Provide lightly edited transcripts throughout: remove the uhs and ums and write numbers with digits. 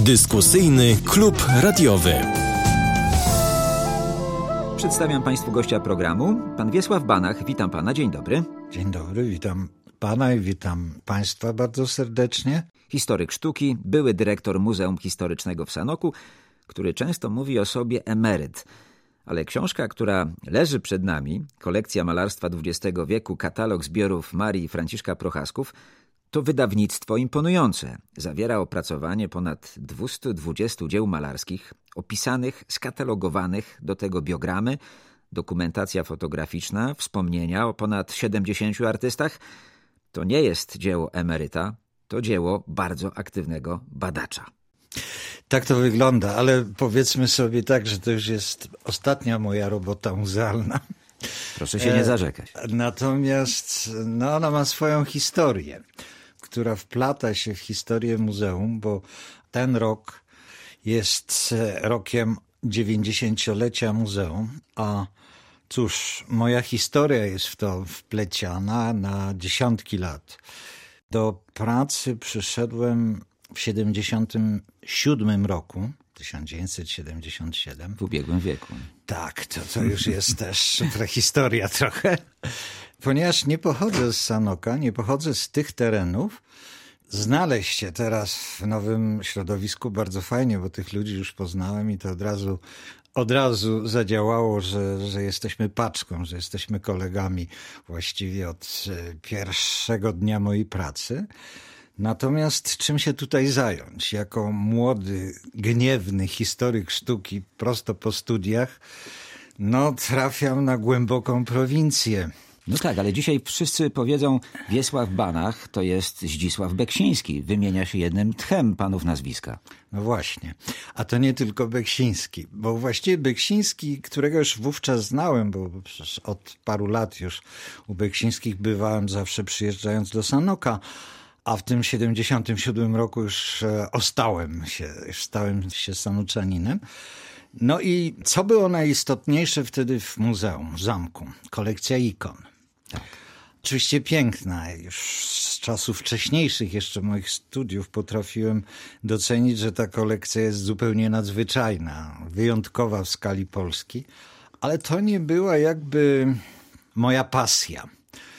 Dyskusyjny klub radiowy. Przedstawiam Państwu gościa programu, pan Wiesław Banach. Witam pana, dzień dobry. Dzień dobry, witam pana i witam państwa bardzo serdecznie. Historyk sztuki, były dyrektor Muzeum Historycznego w Sanoku, który często mówi o sobie emeryt. Ale książka, która leży przed nami, kolekcja malarstwa XX wieku, katalog zbiorów Marii i Franciszka Prochasków, to wydawnictwo imponujące. Zawiera opracowanie ponad 220 dzieł malarskich, opisanych, skatalogowanych, do tego biogramy, dokumentacja fotograficzna, wspomnienia o ponad 70 artystach. To nie jest dzieło emeryta, to dzieło bardzo aktywnego badacza. Tak to wygląda, ale powiedzmy sobie tak, że to już jest ostatnia moja robota muzealna. Proszę się nie zarzekać. Natomiast ona ma swoją historię, która wplata się w historię muzeum, bo ten rok jest rokiem 90-lecia muzeum, a cóż, moja historia jest w to wpleciana na dziesiątki lat. Do pracy przyszedłem w 77 roku, 1977. W ubiegłym wieku. Tak, to już jest też prehistoria trochę. Ponieważ nie pochodzę z Sanoka, nie pochodzę z tych terenów, znaleźć się teraz w nowym środowisku bardzo fajnie, bo tych ludzi już poznałem i to od razu zadziałało, że jesteśmy paczką, że jesteśmy kolegami właściwie od pierwszego dnia mojej pracy. Natomiast czym się tutaj zająć? Jako młody, gniewny historyk sztuki prosto po studiach, trafiam na głęboką prowincję. No tak, ale dzisiaj wszyscy powiedzą, Wiesław Banach to jest Zdzisław Beksiński. Wymienia się jednym tchem panów nazwiska. No właśnie. A to nie tylko Beksiński, bo właściwie Beksiński, którego już wówczas znałem, bo przecież od paru lat już u Beksińskich bywałem zawsze przyjeżdżając do Sanoka, a w tym 77 roku już stałem się Sanoczaninem. No i co było najistotniejsze wtedy w muzeum, w zamku? Kolekcja ikon. Tak. Oczywiście piękna. Już z czasów wcześniejszych jeszcze moich studiów potrafiłem docenić, że ta kolekcja jest zupełnie nadzwyczajna, wyjątkowa w skali Polski. Ale to nie była jakby moja pasja.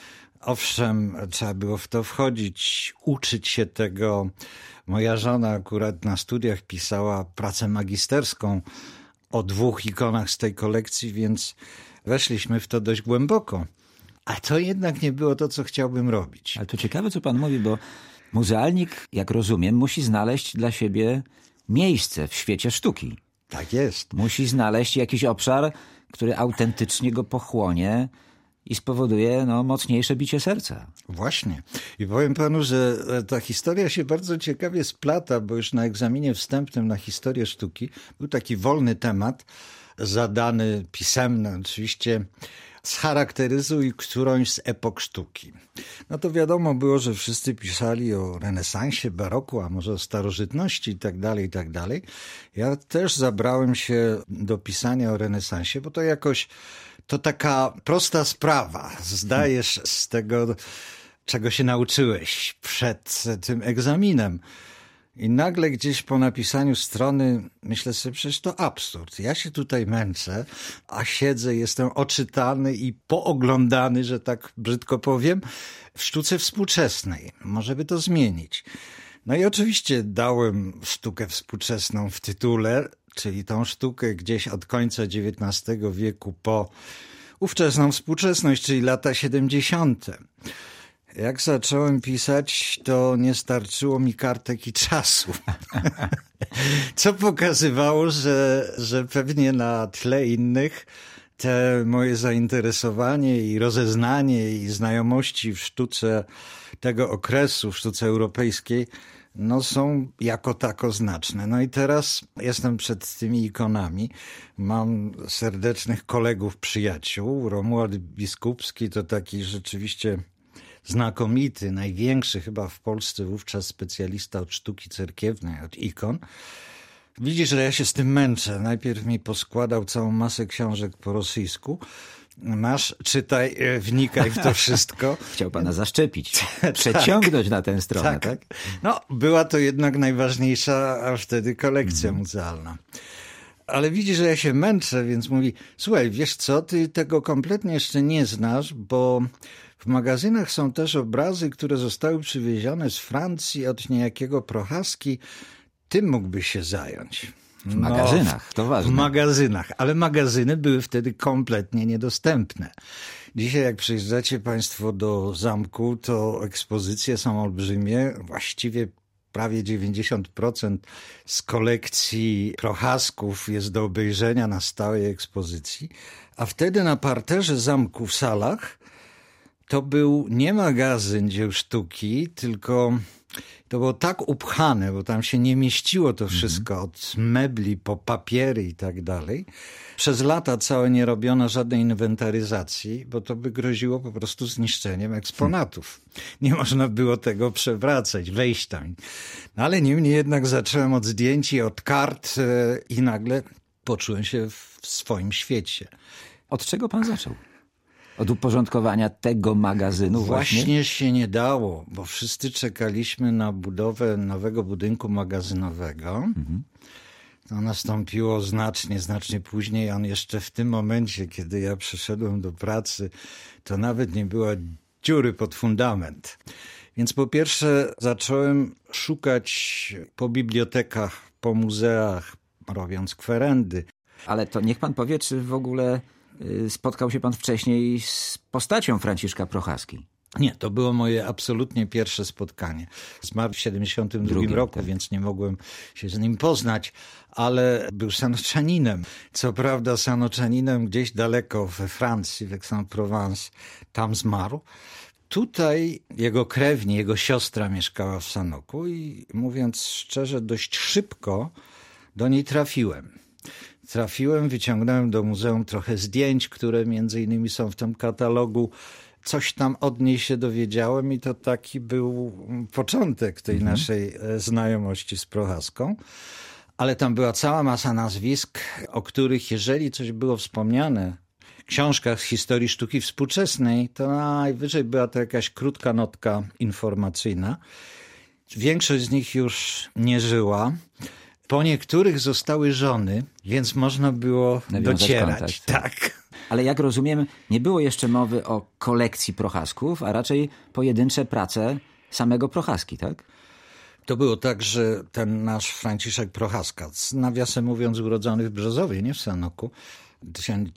Owszem, trzeba było w to wchodzić, uczyć się tego. Moja żona akurat na studiach pisała pracę magisterską o 2 ikonach z tej kolekcji, więc weszliśmy w to dość głęboko. A to jednak nie było to, co chciałbym robić. Ale to ciekawe, co pan mówi, bo muzealnik, jak rozumiem, musi znaleźć dla siebie miejsce w świecie sztuki. Tak jest. Musi znaleźć jakiś obszar, który autentycznie go pochłonie i spowoduje mocniejsze bicie serca. Właśnie. I powiem panu, że ta historia się bardzo ciekawie splata, bo już na egzaminie wstępnym na historię sztuki był taki wolny temat, zadany pisemny oczywiście, scharakteryzuj którąś z epok sztuki. No to wiadomo było, że wszyscy pisali o renesansie, baroku, a może o starożytności i tak dalej. Ja też zabrałem się do pisania o renesansie, bo to jakoś to taka prosta sprawa. Zdajesz z tego, czego się nauczyłeś przed tym egzaminem. I nagle gdzieś po napisaniu strony myślę sobie, przecież to absurd. Ja się tutaj męczę, a siedzę, jestem oczytany i pooglądany, że tak brzydko powiem, w sztuce współczesnej. Może by to zmienić. No i oczywiście dałem sztukę współczesną w tytule, czyli tą sztukę gdzieś od końca XIX wieku po ówczesną współczesność, czyli lata 70. Jak zacząłem pisać, to nie starczyło mi kartek i czasu. Co pokazywało, że pewnie na tle innych te moje zainteresowanie i rozeznanie i znajomości w sztuce tego okresu, w sztuce europejskiej, są jako tako znaczne. No i teraz jestem przed tymi ikonami. Mam serdecznych kolegów, przyjaciół. Romuald Biskupski to taki rzeczywiście znakomity, największy chyba w Polsce wówczas specjalista od sztuki cerkiewnej, od ikon. Widzisz, że ja się z tym męczę. Najpierw mi poskładał całą masę książek po rosyjsku, masz, czytaj, wnikaj w to wszystko. Chciał pana zaszczepić, przeciągnąć na tę stronę, tak? No, była to jednak najważniejsza wtedy kolekcja muzealna. Ale widzi, że ja się męczę, więc mówi, słuchaj, wiesz co, ty tego kompletnie jeszcze nie znasz, bo w magazynach są też obrazy, które zostały przywiezione z Francji od niejakiego Prochaski. Tym mógłbyś się zająć. W magazynach, to ważne. W magazynach, ale magazyny były wtedy kompletnie niedostępne. Dzisiaj jak przyjeżdżacie państwo do zamku, to ekspozycje są olbrzymie, właściwie prawie 90% z kolekcji Prochasków jest do obejrzenia na stałej ekspozycji, a wtedy na parterze zamku w salach to był nie magazyn dzieł sztuki, tylko to było tak upchane, bo tam się nie mieściło to wszystko, od mebli po papiery i tak dalej. Przez lata całe nie robiono żadnej inwentaryzacji, bo to by groziło po prostu zniszczeniem eksponatów. Nie można było tego przewracać, wejść tam. No ale niemniej jednak zacząłem od zdjęć i od kart i nagle poczułem się w swoim świecie. Od czego pan zaczął? Od uporządkowania tego magazynu Właśnie się nie dało, bo wszyscy czekaliśmy na budowę nowego budynku magazynowego. To nastąpiło znacznie później. On jeszcze w tym momencie, kiedy ja przyszedłem do pracy, to nawet nie było dziury pod fundament. Więc po pierwsze zacząłem szukać po bibliotekach, po muzeach, robiąc kwerendy. Ale to niech pan powie, czy w ogóle spotkał się pan wcześniej z postacią Franciszka Prochaski? Nie, to było moje absolutnie pierwsze spotkanie. Zmarł w 1972 roku, tak. Więc nie mogłem się z nim poznać, ale był sanoczaninem. Co prawda sanoczaninem gdzieś daleko we Francji, w Aix-en-Provence, tam zmarł. Tutaj jego krewni, jego siostra mieszkała w Sanoku i mówiąc szczerze, dość szybko do niej trafiłem, wyciągnąłem do muzeum trochę zdjęć, które między innymi są w tym katalogu. Coś tam od niej się dowiedziałem i to taki był początek tej naszej znajomości z Prochaską. Ale tam była cała masa nazwisk, o których jeżeli coś było wspomniane w książkach z historii sztuki współczesnej, to najwyżej była to jakaś krótka notka informacyjna. Większość z nich już nie żyła. Po niektórych zostały żony, więc można było docierać. Kontakt. Tak. Ale jak rozumiem, nie było jeszcze mowy o kolekcji Prochasków, a raczej pojedyncze prace samego Prochaski, tak? To było tak, że ten nasz Franciszek Prochaska, nawiasem mówiąc urodzony w Brzozowie, nie w Sanoku, w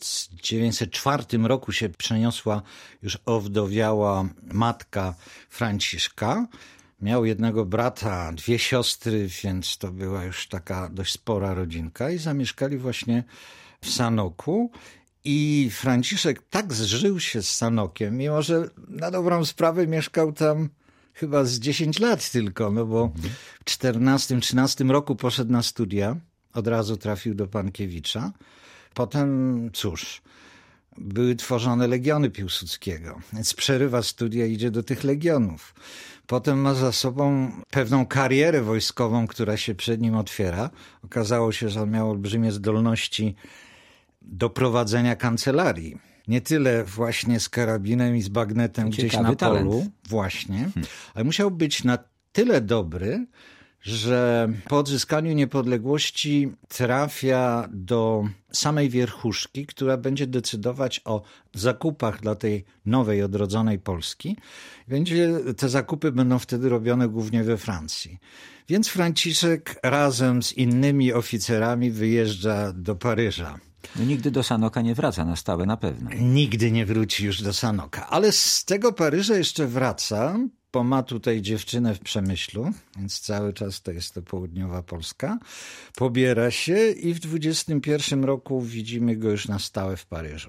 1904 roku się przeniosła już owdowiała matka Franciszka. Miał jednego brata, 2 siostry, więc to była już taka dość spora rodzinka i zamieszkali właśnie w Sanoku. I Franciszek tak zżył się z Sanokiem, mimo że na dobrą sprawę mieszkał tam chyba z 10 lat tylko, no bo w 14-13 roku poszedł na studia, od razu trafił do Pankiewicza. Potem, cóż, były tworzone legiony Piłsudskiego, więc przerywa studia i idzie do tych legionów. Potem ma za sobą pewną karierę wojskową, która się przed nim otwiera. Okazało się, że on miał olbrzymie zdolności do prowadzenia kancelarii. Nie tyle właśnie z karabinem i z bagnetem gdzieś na polu, właśnie, ale musiał być na tyle dobry, że po odzyskaniu niepodległości trafia do samej wierchuszki, która będzie decydować o zakupach dla tej nowej, odrodzonej Polski. Te zakupy będą wtedy robione głównie we Francji. Więc Franciszek razem z innymi oficerami wyjeżdża do Paryża. No, nigdy do Sanoka nie wraca na stałe, na pewno. Nigdy nie wróci już do Sanoka, ale z tego Paryża jeszcze wraca, bo ma tutaj dziewczynę w Przemyślu, więc cały czas to jest to południowa Polska. Pobiera się i w 21 roku widzimy go już na stałe w Paryżu.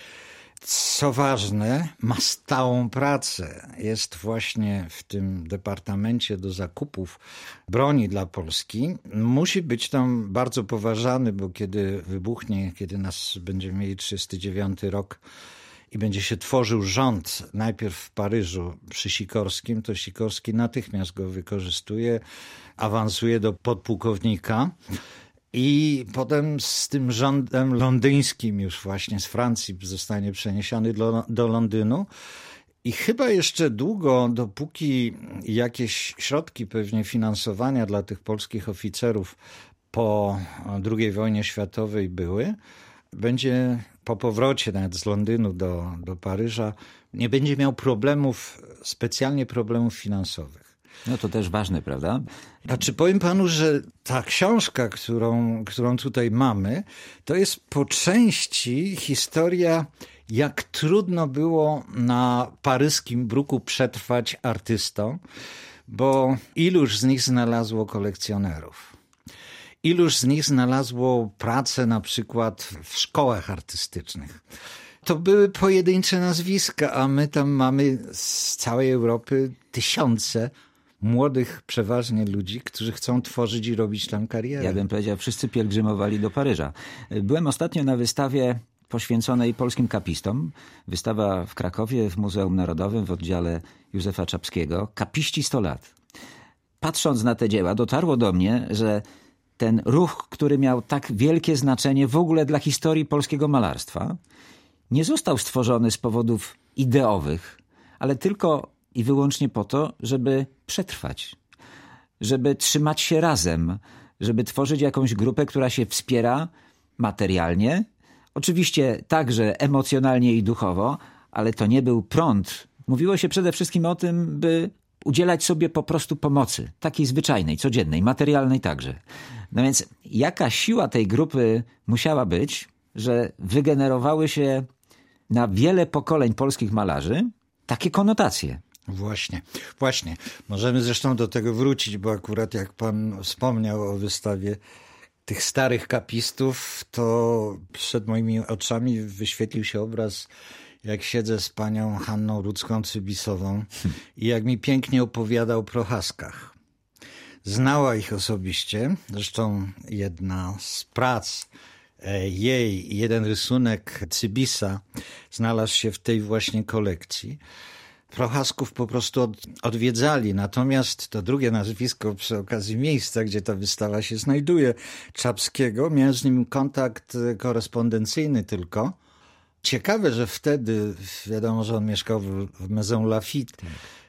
Co ważne, ma stałą pracę. Jest właśnie w tym departamencie do zakupów broni dla Polski. Musi być tam bardzo poważany, bo kiedy wybuchnie, kiedy nas będziemy mieli 39 rok i będzie się tworzył rząd najpierw w Paryżu przy Sikorskim, to Sikorski natychmiast go wykorzystuje, awansuje do podpułkownika. I potem z tym rządem londyńskim już właśnie z Francji zostanie przeniesiony do Londynu. I chyba jeszcze długo, dopóki jakieś środki pewnie finansowania dla tych polskich oficerów po II wojnie światowej były, będzie po powrocie nawet z Londynu do Paryża, nie będzie miał specjalnie problemów finansowych. No to też ważne, prawda? Znaczy powiem panu, że ta książka, którą tutaj mamy, to jest po części historia, jak trudno było na paryskim bruku przetrwać artystom, bo iluż z nich znalazło kolekcjonerów. Iluż z nich znalazło pracę na przykład w szkołach artystycznych. To były pojedyncze nazwiska, a my tam mamy z całej Europy tysiące młodych przeważnie ludzi, którzy chcą tworzyć i robić tam karierę. Ja bym powiedział, wszyscy pielgrzymowali do Paryża. Byłem ostatnio na wystawie poświęconej polskim kapistom. Wystawa w Krakowie, w Muzeum Narodowym, w oddziale Józefa Czapskiego. Kapiści 100 lat. Patrząc na te dzieła, dotarło do mnie, że ten ruch, który miał tak wielkie znaczenie w ogóle dla historii polskiego malarstwa, nie został stworzony z powodów ideowych, ale tylko i wyłącznie po to, żeby przetrwać, żeby trzymać się razem, żeby tworzyć jakąś grupę, która się wspiera materialnie, oczywiście także emocjonalnie i duchowo, ale to nie był prąd. Mówiło się przede wszystkim o tym, by udzielać sobie po prostu pomocy, takiej zwyczajnej, codziennej, materialnej także. No więc jaka siła tej grupy musiała być, że wygenerowały się na wiele pokoleń polskich malarzy takie konotacje. Właśnie. Możemy zresztą do tego wrócić, bo akurat jak pan wspomniał o wystawie tych starych kapistów, to przed moimi oczami wyświetlił się obraz, jak siedzę z panią Hanną Rudzką-Cybisową i jak mi pięknie opowiada o Prochaskach. Znała ich osobiście, zresztą jedna z prac jej, jeden rysunek Cybisa znalazł się w tej właśnie kolekcji. Prochasków po prostu odwiedzali, natomiast to drugie nazwisko przy okazji miejsca, gdzie ta wystawa się znajduje, Czapskiego, miałem z nim kontakt korespondencyjny tylko. Ciekawe, że wtedy, wiadomo, że on mieszkał w Maison Lafitte,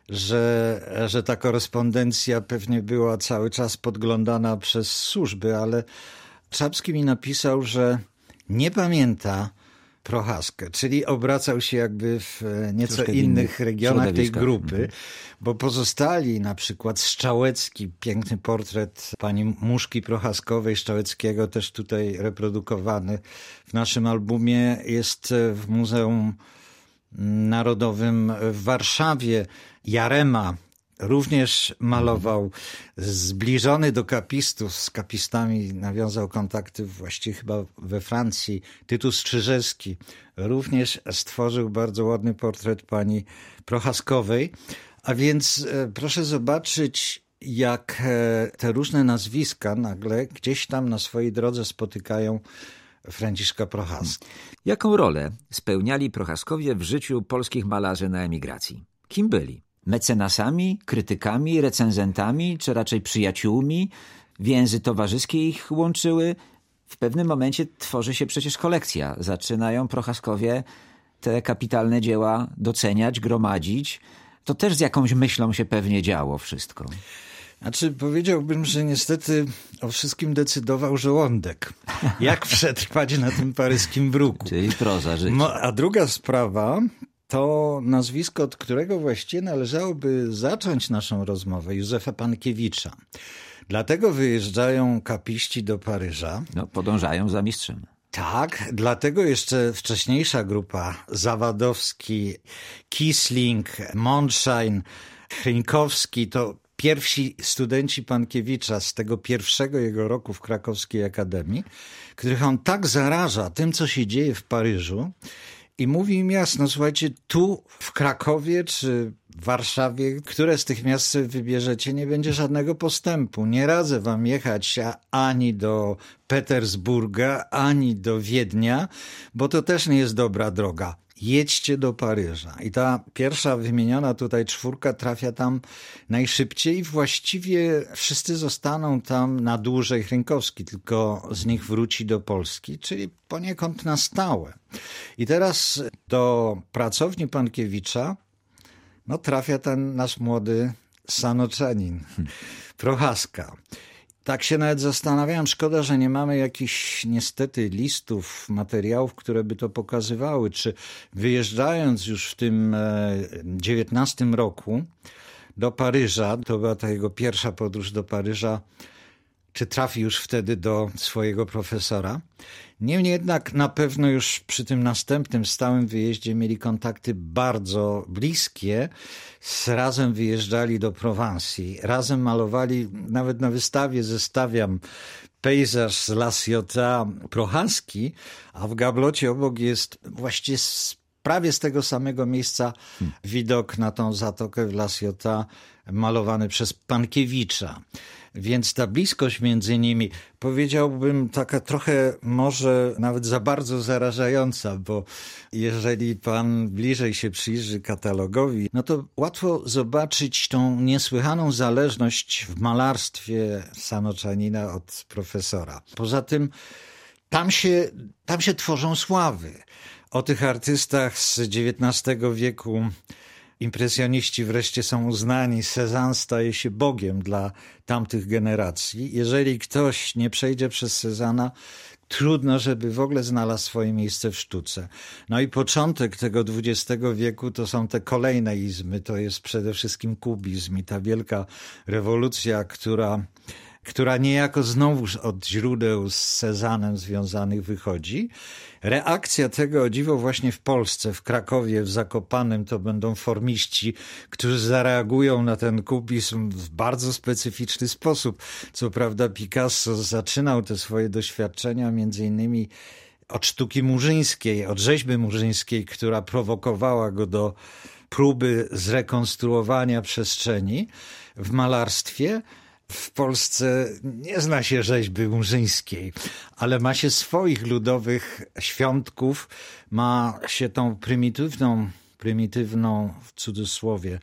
że ta korespondencja pewnie była cały czas podglądana przez służby, ale Czapski mi napisał, że nie pamięta Prochaskę, czyli obracał się jakby w nieco innych regionach tej grupy, bo pozostali, na przykład Strzałecki, piękny portret pani Muszki Prochaskowej, Strzałeckiego, też tutaj reprodukowany w naszym albumie, jest w Muzeum Narodowym w Warszawie. Jarema również malował, zbliżony do kapistów, z kapistami nawiązał kontakty właściwie chyba we Francji. Tytus Strzyżewski również stworzył bardzo ładny portret pani Prochaskowej. A więc proszę zobaczyć, jak te różne nazwiska nagle gdzieś tam na swojej drodze spotykają Franciszka Prochaska. Jaką rolę spełniali Prochaskowie w życiu polskich malarzy na emigracji? Kim byli? Mecenasami, krytykami, recenzentami, czy raczej przyjaciółmi? Więzy towarzyskie ich łączyły. W pewnym momencie tworzy się przecież kolekcja. Zaczynają Prochaskowie te kapitalne dzieła doceniać, gromadzić. To też z jakąś myślą się pewnie działo wszystko. Znaczy powiedziałbym, że niestety o wszystkim decydował żołądek. Jak przetrwać na tym paryskim bruku. Czyli proza życia. No, a druga sprawa to nazwisko, od którego właściwie należałoby zacząć naszą rozmowę, Józefa Pankiewicza. Dlatego wyjeżdżają kapiści do Paryża. No, podążają za mistrzem. Tak, dlatego jeszcze wcześniejsza grupa, Zawadowski, Kisling, Mondschein, Chrynkowski, to pierwsi studenci Pankiewicza z tego pierwszego jego roku w Krakowskiej Akademii, których on tak zaraża tym, co się dzieje w Paryżu, i mówi im jasno, słuchajcie, tu w Krakowie czy w Warszawie, które z tych miast sobie wybierzecie, nie będzie żadnego postępu. Nie radzę wam jechać ani do Petersburga, ani do Wiednia, bo to też nie jest dobra droga. jedźcie do Paryża. I ta pierwsza wymieniona tutaj 4 trafia tam najszybciej. Właściwie wszyscy zostaną tam na dłużej. Hrynkowski tylko z nich wróci do Polski, czyli poniekąd na stałe. I teraz do pracowni Pankiewicza trafia ten nasz młody sanoczanin, Prochaska. Tak się nawet zastanawiałem, szkoda, że nie mamy jakichś niestety listów, materiałów, które by to pokazywały, czy wyjeżdżając już w tym 19 roku do Paryża, to była ta jego pierwsza podróż do Paryża, czy trafi już wtedy do swojego profesora. Niemniej jednak na pewno już przy tym następnym stałym wyjeździe mieli kontakty bardzo bliskie. Razem wyjeżdżali do Prowansji, razem malowali, nawet na wystawie zestawiam pejzaż z La Ciotat Prochaski, a w gablocie obok jest właściwie prawie z tego samego miejsca widok na tą zatokę w La Ciotat malowany przez Pankiewicza. Więc ta bliskość między nimi, powiedziałbym, taka trochę może nawet za bardzo zarażająca, bo jeżeli pan bliżej się przyjrzy katalogowi, to łatwo zobaczyć tą niesłychaną zależność w malarstwie Sanoczanina od profesora. Poza tym tam się tworzą sławy. O tych artystach z XIX wieku impresjoniści wreszcie są uznani. Cézanne staje się Bogiem dla tamtych generacji. Jeżeli ktoś nie przejdzie przez Cézanna, trudno, żeby w ogóle znalazł swoje miejsce w sztuce. I początek tego XX wieku to są te kolejne izmy. To jest przede wszystkim kubizm i ta wielka rewolucja, która niejako znowuż od źródeł z Cézannem związanych wychodzi. Reakcja tego, o dziwo, właśnie w Polsce, w Krakowie, w Zakopanem, to będą formiści, którzy zareagują na ten kubizm w bardzo specyficzny sposób. Co prawda Picasso zaczynał te swoje doświadczenia między innymi od sztuki murzyńskiej, od rzeźby murzyńskiej, która prowokowała go do próby zrekonstruowania przestrzeni w malarstwie. W Polsce nie zna się rzeźby murzyńskiej, ale ma się swoich ludowych świątków, ma się tą prymitywną w cudzysłowie.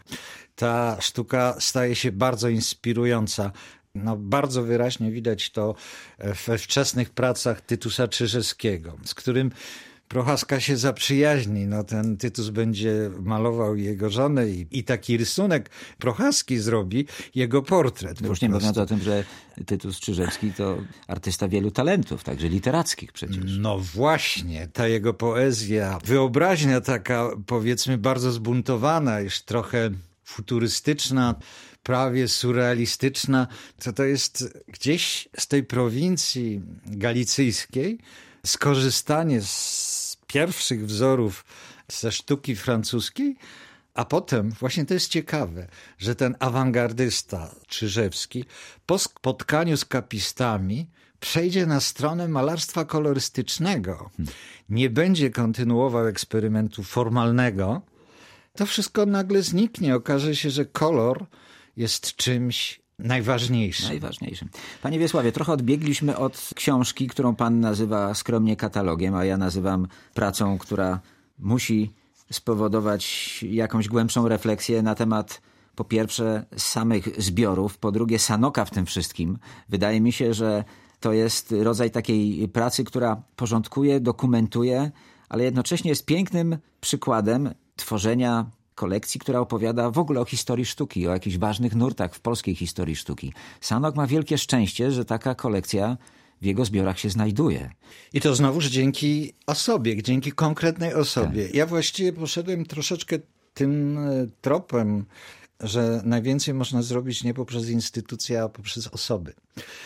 Ta sztuka staje się bardzo inspirująca. Bardzo wyraźnie widać to we wczesnych pracach Tytusa Czyżewskiego, z którym Prochaska się zaprzyjaźni. Ten Tytus będzie malował jego żonę i taki rysunek Prochaski zrobi jego portret. Już nie mówiąc o tym, że Tytus Czyżewski to artysta wielu talentów, także literackich przecież. Właśnie, ta jego poezja, wyobraźnia taka, powiedzmy, bardzo zbuntowana, już trochę futurystyczna, prawie surrealistyczna, to jest gdzieś z tej prowincji galicyjskiej skorzystanie z pierwszych wzorów ze sztuki francuskiej, a potem, właśnie to jest ciekawe, że ten awangardysta Czyżewski po spotkaniu z kapistami przejdzie na stronę malarstwa kolorystycznego. Nie będzie kontynuował eksperymentu formalnego. To wszystko nagle zniknie. Okaże się, że kolor jest czymś najważniejszym. Panie Wiesławie, trochę odbiegliśmy od książki, którą pan nazywa skromnie katalogiem, a ja nazywam pracą, która musi spowodować jakąś głębszą refleksję na temat, po pierwsze, samych zbiorów, po drugie, Sanoka w tym wszystkim. Wydaje mi się, że to jest rodzaj takiej pracy, która porządkuje, dokumentuje, ale jednocześnie jest pięknym przykładem tworzenia kolekcji, która opowiada w ogóle o historii sztuki, o jakichś ważnych nurtach w polskiej historii sztuki. Sanok ma wielkie szczęście, że taka kolekcja w jego zbiorach się znajduje. I to znowuż dzięki osobie, dzięki konkretnej osobie. Tak. Ja właściwie poszedłem troszeczkę tym tropem, że najwięcej można zrobić nie poprzez instytucje, a poprzez osoby.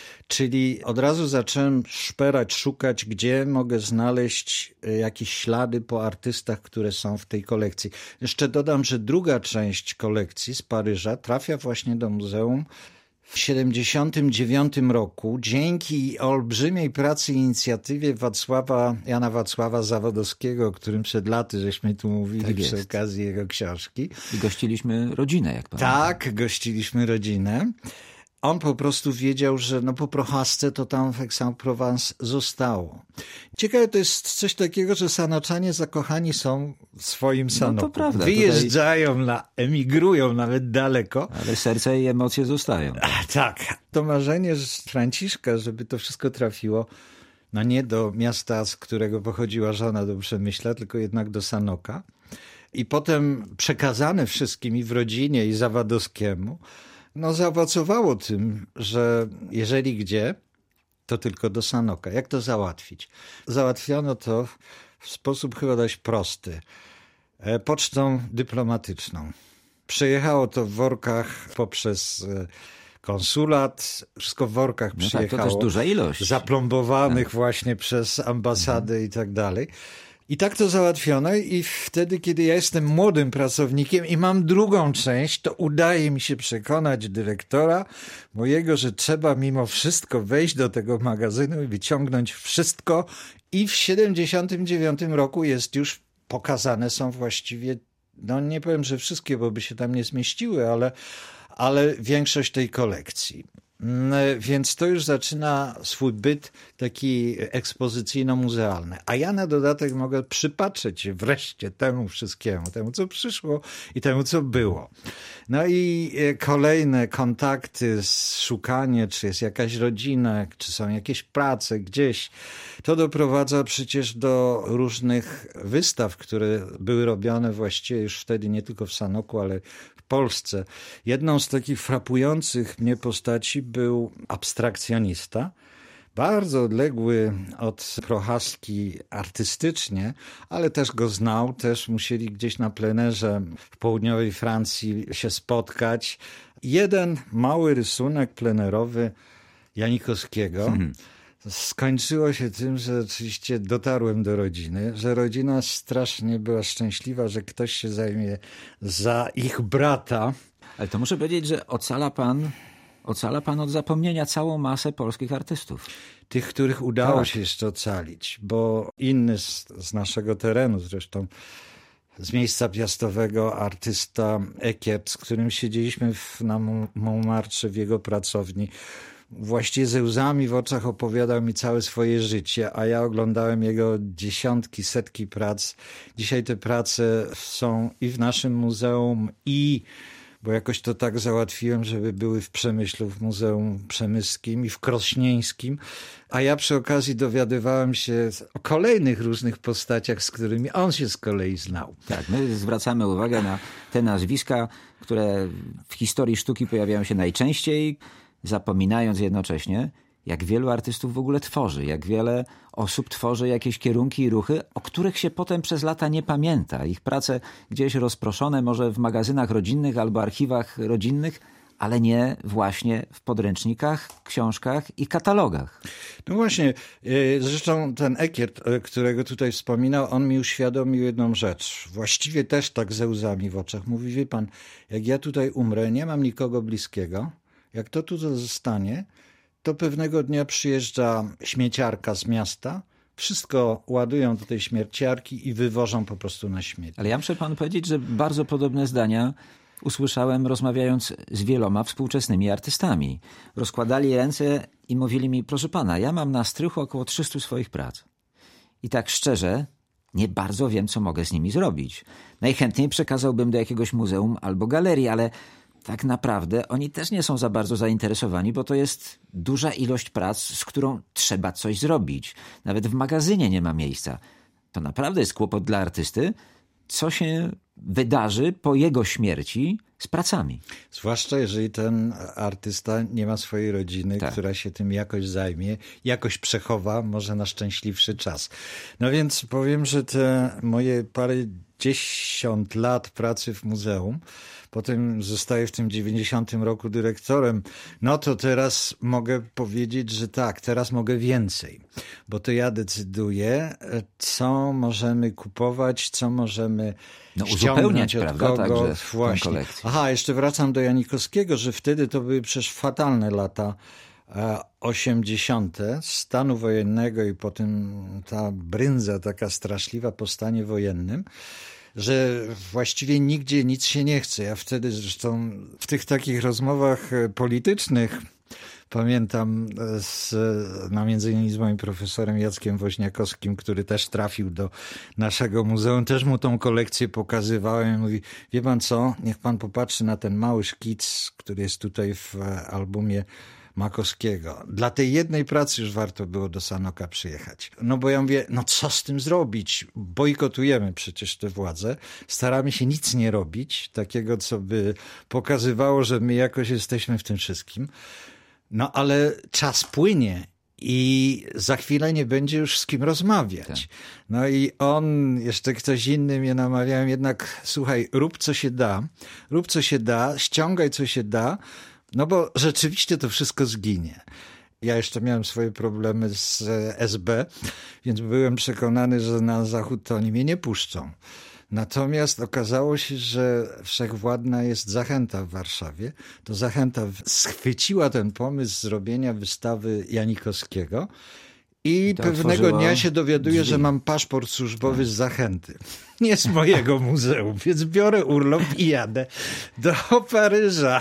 Czyli od razu zacząłem szperać, szukać, gdzie mogę znaleźć jakieś ślady po artystach, które są w tej kolekcji. Jeszcze dodam, że druga część kolekcji z Paryża trafia właśnie do muzeum w 1979 roku dzięki olbrzymiej pracy i inicjatywie Jana Wacława Zawodowskiego, o którym przed laty żeśmy tu mówili przy okazji jego książki. I gościliśmy rodzinę, jak pamiętam. Tak, gościliśmy rodzinę. on po prostu wiedział, że no po Prochasce to tam w Aix-en-Provence zostało. Ciekawe to jest coś takiego, że Sanoczanie zakochani są w swoim Sanoku. No to prawda. Wyjeżdżają, emigrują nawet daleko. Ale serce i emocje zostają. Tak. To marzenie Franciszka, żeby to wszystko trafiło, no nie do miasta, z którego pochodziła żona, do Przemyśla, tylko jednak do Sanoka. I potem przekazane wszystkim i w rodzinie, i Zawadowskiemu, no zaowocowało tym, że jeżeli gdzie, to tylko do Sanoka. Jak to załatwić? Załatwiono to w sposób chyba dość prosty. Pocztą dyplomatyczną. Przejechało to w workach poprzez konsulat, wszystko w workach przyjechało. Tak, to też duża ilość. Zaplombowanych właśnie przez ambasadę i tak dalej. I tak to załatwiono i wtedy, kiedy ja jestem młodym pracownikiem i mam drugą część, to udaje mi się przekonać dyrektora mojego, że trzeba mimo wszystko wejść do tego magazynu i wyciągnąć wszystko i w 79 roku jest już pokazane są właściwie, no nie powiem, że wszystkie, bo by się tam nie zmieściły, ale większość tej kolekcji. Więc to już zaczyna swój byt taki ekspozycyjno-muzealny. A ja na dodatek mogę przypatrzeć się wreszcie temu wszystkiemu, temu co przyszło i temu co było. No i kolejne kontakty, szukanie, czy jest jakaś rodzina, czy są jakieś prace gdzieś. To doprowadza przecież do różnych wystaw, które były robione właściwie już wtedy nie tylko w Sanoku, ale w Polsce. Jedną z takich frapujących mnie postaci był abstrakcjonista, bardzo odległy od Prochaski artystycznie, ale też go znał, też musieli gdzieś na plenerze w południowej Francji się spotkać. Jeden mały rysunek plenerowy Janikowskiego skończyło się tym, że oczywiście dotarłem do rodziny, że rodzina strasznie była szczęśliwa, że ktoś się zajmie za ich brata. Ale to muszę powiedzieć, że ocala pan od zapomnienia całą masę polskich artystów. Tych, których udało się jeszcze ocalić, bo inny z naszego terenu zresztą, z miejsca piastowego artysta Ekiert, z którym siedzieliśmy na Montmartre w jego pracowni, właściwie ze łzami w oczach opowiadał mi całe swoje życie, a ja oglądałem jego dziesiątki, setki prac. Dzisiaj te prace są i w naszym muzeum, bo jakoś to tak załatwiłem, żeby były w Przemyślu, w Muzeum Przemyskim i w Krośnieńskim. A ja przy okazji dowiadywałem się o kolejnych różnych postaciach, z którymi on się z kolei znał. Tak, my zwracamy uwagę na te nazwiska, które w historii sztuki pojawiają się najczęściej, zapominając jednocześnie, jak wielu artystów w ogóle tworzy, jak wiele osób tworzy jakieś kierunki i ruchy, o których się potem przez lata nie pamięta. Ich prace gdzieś rozproszone może w magazynach rodzinnych albo archiwach rodzinnych, ale nie właśnie w podręcznikach, książkach i katalogach. No właśnie, zresztą ten Ekiert, którego tutaj wspominał, on mi uświadomił jedną rzecz. Właściwie też tak ze łzami w oczach. Mówi, wie pan, jak ja tutaj umrę, nie mam nikogo bliskiego, jak to tu zostanie, to pewnego dnia przyjeżdża śmieciarka z miasta, wszystko ładują do tej śmieciarki i wywożą po prostu na śmieci. Ale ja muszę panu powiedzieć, że bardzo podobne zdania usłyszałem rozmawiając z wieloma współczesnymi artystami. Rozkładali ręce i mówili mi, proszę pana, ja mam na strychu około 300 swoich prac. I tak szczerze, nie bardzo wiem, co mogę z nimi zrobić. Najchętniej przekazałbym do jakiegoś muzeum albo galerii, ale tak naprawdę oni też nie są za bardzo zainteresowani, bo to jest duża ilość prac, z którą trzeba coś zrobić. Nawet w magazynie nie ma miejsca. To naprawdę jest kłopot dla artysty, co się wydarzy po jego śmierci z pracami. Zwłaszcza jeżeli ten artysta nie ma swojej rodziny, tak, która się tym jakoś zajmie, jakoś przechowa, może na szczęśliwszy czas. No więc powiem, że te moje parę dziesiąt lat pracy w muzeum, potem zostaję w tym 90 roku dyrektorem, no to teraz mogę powiedzieć, że tak, teraz mogę więcej, bo to ja decyduję, co możemy kupować, co możemy ściągnąć od prawda, kogo. Także właśnie. Aha, jeszcze wracam do Janikowskiego, że wtedy to były przecież fatalne lata 80. stanu wojennego i potem ta bryndza taka straszliwa po stanie wojennym, że właściwie nigdzie nic się nie chce. Ja wtedy zresztą w tych takich rozmowach politycznych Pamiętam między innymi z moim profesorem Jackiem Woźniakowskim, który też trafił do naszego muzeum, też mu tą kolekcję pokazywałem i mówi, wie pan co, niech pan popatrzy na ten mały szkic, który jest tutaj w albumie Makowskiego. Dla tej jednej pracy już warto było do Sanoka przyjechać. No bo ja mówię, no co z tym zrobić? Bojkotujemy przecież te władze. Staramy się nic nie robić, takiego co by pokazywało, że my jakoś jesteśmy w tym wszystkim. No ale czas płynie i za chwilę nie będzie już z kim rozmawiać. Tak. No i on, jeszcze ktoś inny mnie namawiał, jednak słuchaj, rób co się da, ściągaj co się da, no bo rzeczywiście to wszystko zginie. Ja jeszcze miałem swoje problemy z SB, więc byłem przekonany, że na zachód to oni mnie nie puszczą. Natomiast okazało się, że wszechwładna jest Zachęta w Warszawie. To Zachęta schwyciła ten pomysł zrobienia wystawy Janikowskiego i pewnego dnia się dowiaduję, że mam paszport służbowy z Zachęty. Nie z mojego muzeum, więc biorę urlop i jadę do Paryża.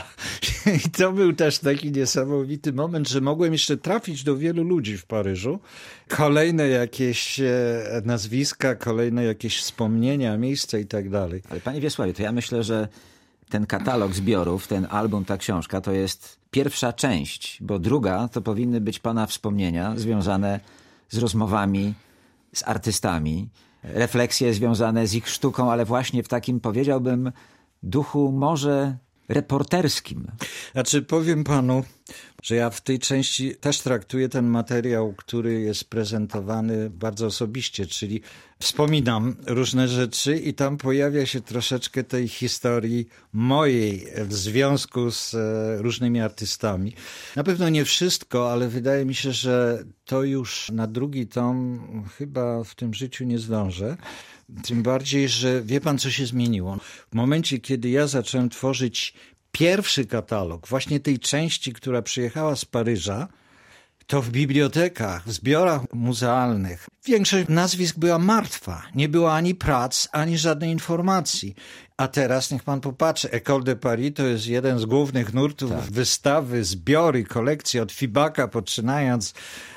I to był też taki niesamowity moment, że mogłem jeszcze trafić do wielu ludzi w Paryżu. Kolejne jakieś nazwiska, kolejne jakieś wspomnienia, miejsca i tak dalej. Ale panie Wiesławie, to ja myślę, że ten katalog zbiorów, ten album, ta książka to jest pierwsza część, bo druga to powinny być pana wspomnienia związane z rozmowami z artystami, refleksje związane z ich sztuką, ale właśnie w takim, powiedziałbym, duchu może reporterskim. Znaczy powiem panu, że ja w tej części też traktuję ten materiał, który jest prezentowany bardzo osobiście, czyli wspominam różne rzeczy i tam pojawia się troszeczkę tej historii mojej w związku z różnymi artystami. Na pewno nie wszystko, ale wydaje mi się, że to już na drugi tom chyba w tym życiu nie zdążę. Tym bardziej, że wie pan, co się zmieniło. W momencie, kiedy ja zacząłem tworzyć pierwszy katalog, właśnie tej części, która przyjechała z Paryża, to w bibliotekach, w zbiorach muzealnych większość nazwisk była martwa. Nie było ani prac, ani żadnej informacji. A teraz niech pan popatrzy, École de Paris to jest jeden z głównych nurtów wystawy, zbiory, kolekcje od Fibaka poczynając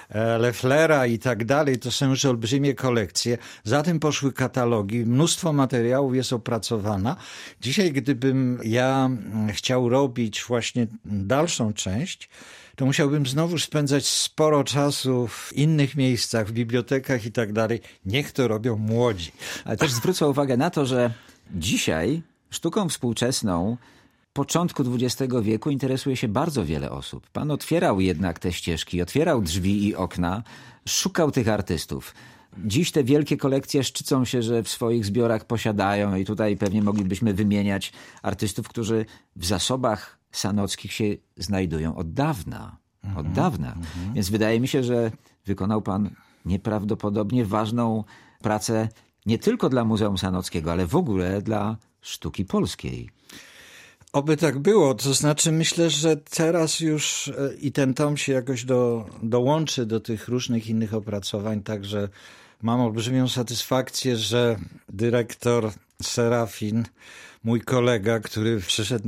Leflera i tak dalej, to są już olbrzymie kolekcje. Za tym poszły katalogi, mnóstwo materiałów jest opracowana. Dzisiaj, gdybym ja chciał robić właśnie dalszą część, to musiałbym znowu spędzać sporo czasu w innych miejscach, w bibliotekach i tak dalej. Niech to robią młodzi. Ale też zwrócę uwagę na to, że dzisiaj sztuką współczesną początku XX wieku interesuje się bardzo wiele osób. Pan otwierał jednak te ścieżki, otwierał drzwi i okna, szukał tych artystów. Dziś te wielkie kolekcje szczycą się, że w swoich zbiorach posiadają i tutaj pewnie moglibyśmy wymieniać artystów, którzy w zasobach sanockich się znajdują od dawna. Od dawna. Więc wydaje mi się, że wykonał pan nieprawdopodobnie ważną pracę nie tylko dla Muzeum Sanockiego, ale w ogóle dla sztuki polskiej. Oby tak było, to znaczy myślę, że teraz już i ten tom się jakoś dołączy do tych różnych innych opracowań, także mam olbrzymią satysfakcję, że dyrektor Serafin, mój kolega, który przyszedł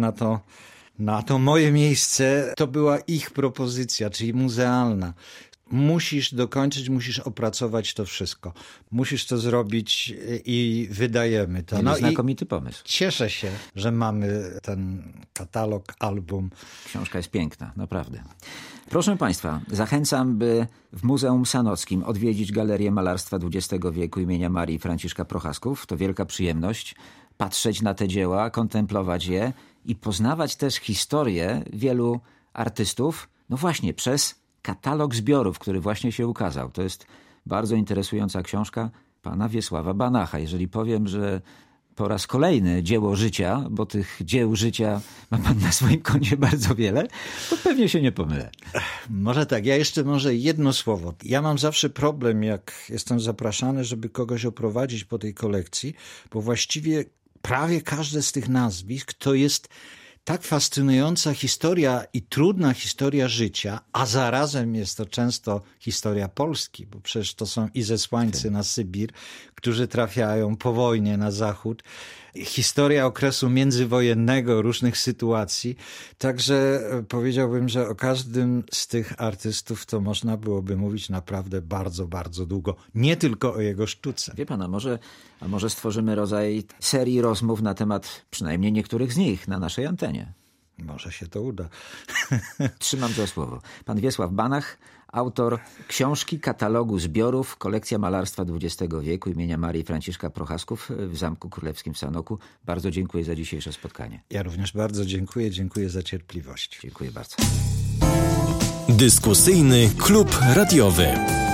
na to moje miejsce, to była ich propozycja, czyli muzealna. Musisz dokończyć, musisz opracować to wszystko. Musisz to zrobić i wydajemy to. No znakomity pomysł. Cieszę się, że mamy ten katalog, album. Książka jest piękna, naprawdę. Proszę państwa, zachęcam, by w Muzeum Sanockim odwiedzić Galerię Malarstwa XX wieku imienia Marii i Franciszka Prochasków. To wielka przyjemność patrzeć na te dzieła, kontemplować je i poznawać też historię wielu artystów, no właśnie przez katalog zbiorów, który właśnie się ukazał. To jest bardzo interesująca książka pana Wiesława Banacha. Jeżeli powiem, że po raz kolejny dzieło życia, bo tych dzieł życia ma pan na swoim koncie bardzo wiele, to pewnie się nie pomylę. Może tak, ja jeszcze może jedno słowo. Ja mam zawsze problem, jak jestem zapraszany, żeby kogoś oprowadzić po tej kolekcji, bo właściwie prawie każde z tych nazwisk to jest tak fascynująca historia i trudna historia życia, a zarazem jest to często historia Polski, bo przecież to są i zesłańcy na Sybir, którzy trafiają po wojnie na zachód. historia okresu międzywojennego, różnych sytuacji. Także powiedziałbym, że o każdym z tych artystów to można byłoby mówić naprawdę bardzo, bardzo długo. Nie tylko o jego sztuce. Wie pan, a może stworzymy rodzaj serii rozmów na temat przynajmniej niektórych z nich na naszej antenie. Może się to uda. Trzymam za słowo. Pan Wiesław Banach, autor książki katalogu zbiorów Kolekcja malarstwa XX wieku imienia Marii Franciszka Prochasków w Zamku Królewskim w Sanoku. Bardzo dziękuję za dzisiejsze spotkanie. Ja również bardzo dziękuję za cierpliwość. Dziękuję bardzo. Dyskusyjny klub radiowy.